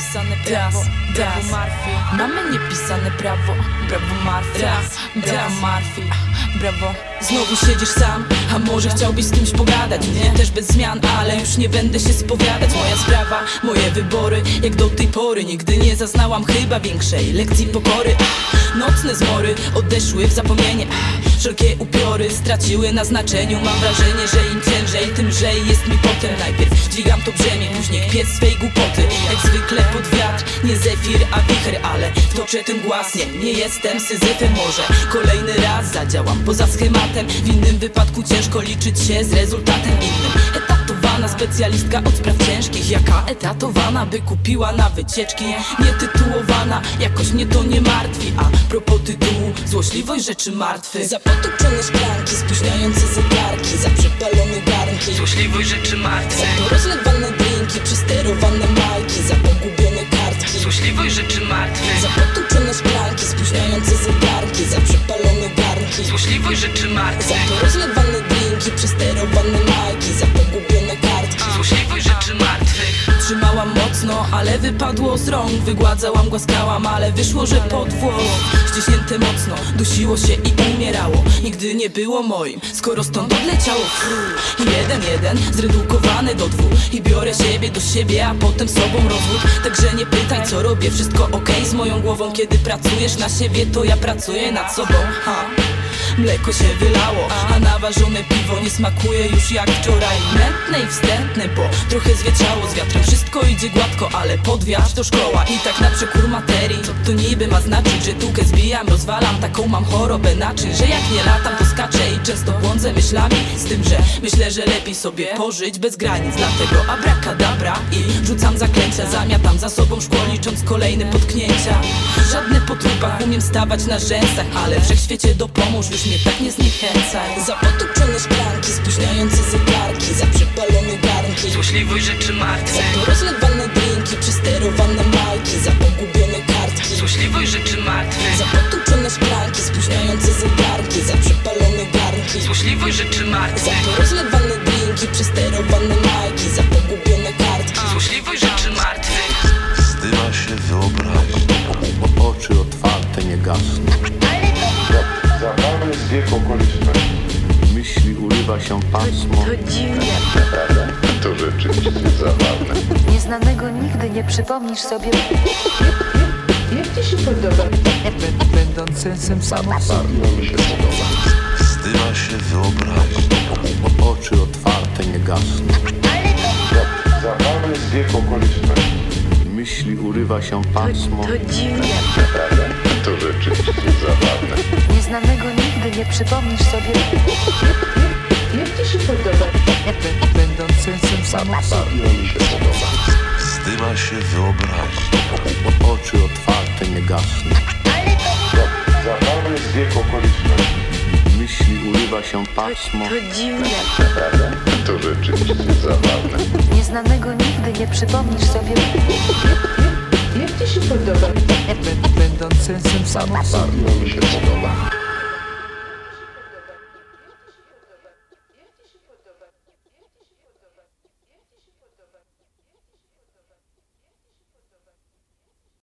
niepisane prawo, brawo Murphy. Mamy niepisane prawo, brawo Murphy. Brawo Murphy, brawo. Znowu siedzisz sam, a może chciałbyś z kimś pogadać. Mnie też bez zmian, ale już nie będę się spowiadać. Moja sprawa, moje wybory, jak do tej pory nigdy nie zaznałam chyba większej lekcji pokory. Nocne zmory odeszły w zapomnienie. Wszelkie upiory straciły na znaczeniu. Mam wrażenie, że im ciężej, tym lżej jest mi potem. Najpierw dźwigam to brzemię, później pies swej głupoty. Jak zwykle pod wiatr, nie zefir, a wicher. Ale wtoczę ten głaz, nie jestem Syzyfem. Może kolejny raz zadziałam poza schematem. W innym wypadku ciężko liczyć się z rezultatem innym. Etatowana specjalistka od spraw ciężkich. Jaka etatowana, by kupiła na wycieczki. Nietytułowana, jakoś mnie to nie martwi. A propos tytułu, złośliwość rzeczy martwy. Za potuczone szklanki, spóźniające zegarki, za przepalone garnki, złośliwość rzeczy martwy. za porozlewane drinki, przesterowane majki, za pogubione kartki, Złośliwość rzeczy martwy. za potuczone szklanki, spóźniające zegarki, za przepalone garnki, Złośliwość rzeczy martwy. za porozlewane drinki, przesterowane majki, za pogubione kartki. Złośliwość rzeczy martwych. Trzymałam mocno, ale wypadło z rąk. Wygładzałam, głaskałam, ale wyszło, że pod włos. Ściśnięte mocno, dusiło się i umierało. Nigdy nie było moim, skoro stąd odleciało. Jeden, zredukowane do 2. I biorę siebie do siebie, a potem sobą rozwód. Także nie pytaj, co robię, wszystko okej z moją głową. Kiedy pracujesz na siebie, to ja pracuję nad sobą. Mleko się wylało, a naważone piwo nie smakuje już jak wczoraj. Mętne i wstępne, bo trochę zwietrzało z wiatrem. Wszystko idzie gładko, ale pod wiatr to szkoła. I tak na przekór materii, co to niby ma znaczyć? Że tukę zbijam, rozwalam, taką mam chorobę naczyń. Że jak nie latam, to skaczę i często błądzę myślami. Z tym, że myślę, że lepiej sobie pożyć bez granic. Dlatego abracadabra i rzucam zaklęcia. Zamiatam za sobą szkło, licząc kolejne potknięcia. Żadne po trupach, umiem stawać na rzęsach, ale wszechświecie dopomóż, już mnie tak nie zniechęcaj. Za potuczone szklanki, spóźniające zegarki, za przepalone garnki, Złośliwość rzeczy martwych. za porozlewane drinki, przesterowane majki, za pogubione kartki, Złośliwość rzeczy martwych. za potuczone szklanki, spóźniające zegarki, za przepalone garnki, Złośliwość rzeczy za martwych. porozlewane drinki, przesterowane majki, za pogubione kartki. Złośliwość rzeczy martwych. Zdyma się wyobraźnia, oczy otwarte nie gasną. Zabawny zbieg okoliczności. Myśli urywa się pasmo. To dziwnie. Naprawdę, to rzeczywiście zabawne. Nieznanego nigdy nie przypomnisz sobie. Jak ci się podoba? Będąc sensem samym sobie. Bardzo mi się podoba. Zdyma się wyobraźnia, oczy otwarte nie gasną. Zabawny zbieg okoliczności. Myśli urywa się pasmo. To dziwnie. Naprawdę, to rzeczywiście zabawne. Nieznanego nigdy nie przypomnisz sobie. Jak ci się podoba? Będąc sensem samym sobie. Bardzo mi się podoba. Zdyma się wyobraźnia, oczy otwarte nie gasną. Zabawny zbieg okoliczności. Myśli urywa się pasmo. To dziwnie. Naprawdę, to rzeczywiście zabawne. Nieznanego nigdy nie przypomnisz sobie. Jak ci się podoba? Będąc sensem samym sobie. Bardzo mi się podoba.